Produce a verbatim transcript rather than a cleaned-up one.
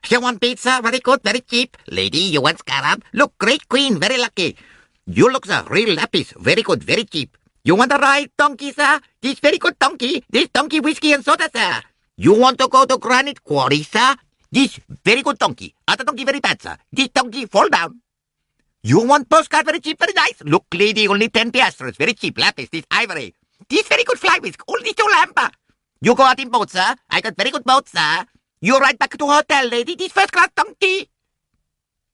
You want pizza? Very good, very cheap. Lady, you want scarab? Look, great queen, very lucky. You look, sir, real lapis. Very good, very cheap. You want a ride, donkey, sir? This very good donkey. This donkey whiskey and soda, sir. You want to go to granite quarry, sir? This very good donkey. Other donkey very bad, sir. This donkey fall down. You want postcard, very cheap, very nice. Look, lady, only ten piastres. Very cheap, lapis, this ivory. This very good fly whisk, only two lampa. You go out in boat, sir. I got very good boat, sir. You ride back to hotel, lady. This first class donkey.